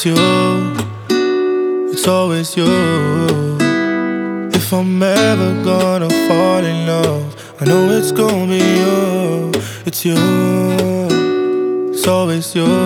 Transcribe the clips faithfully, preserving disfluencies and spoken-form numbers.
It's you, it's always you. If I'm ever gonna fall in love, I know it's gonna be you. It's you, it's always you.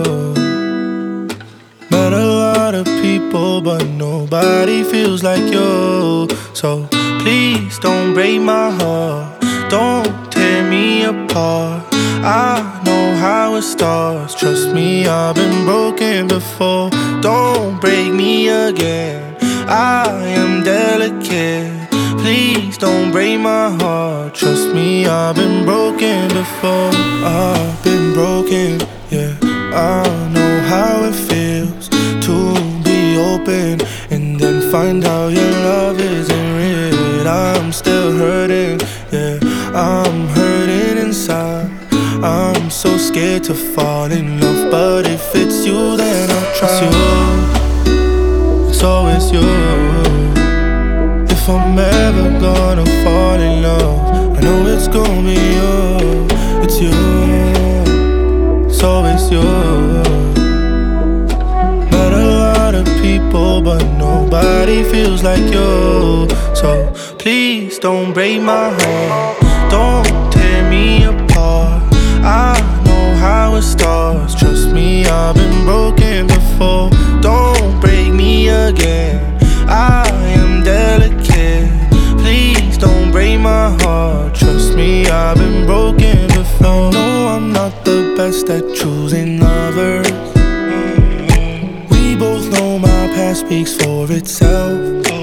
Met a lot of people, but nobody feels like you. So please don't break my heart, don't tear me apart. I know how it starts, trust me, I've been broken before. Don't break me again, I am delicate. Please don't break my heart, trust me, I've been broken before. I've been broken, yeah, I know how it feels to be open and then find out your love isn't real. I'm still hurting, yeah, I'm hurting inside. I'm so scared to fall in love, but if it's you, then I'll try. It's you, it's always you. If I'm ever gonna fall in love, I know it's gonna be you. It's you, it's always you. Met a lot of people, but nobody feels like you. So please don't break my heart, don't tear me apart. I know how it starts, trust me, I've been broken before. Don't break me again, I am delicate. Please don't break my heart, trust me, I've been broken before. No, I'm not the best at choosing lovers. We both know my past speaks for itself.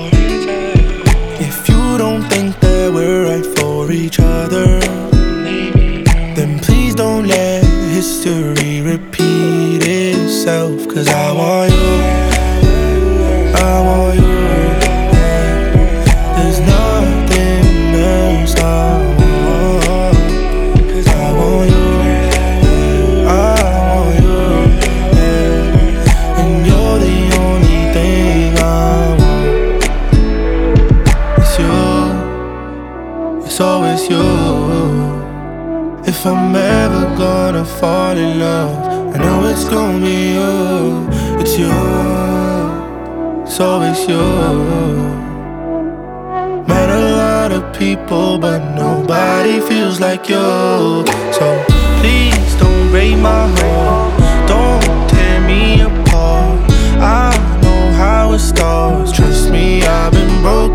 If you don't think that we're right for each other, then please don't let history repeat itself. Cause I want you, I want you. There's nothing else I want. Cause I want you, I want you. And you're the only thing I want. It's you, it's always you. If I'm ever gonna fall in love, I know it's gonna be you. It's you, it's always you. Met a lot of people, but nobody feels like you. So please don't break my heart, don't tear me apart. I know how it starts, trust me, I've been broken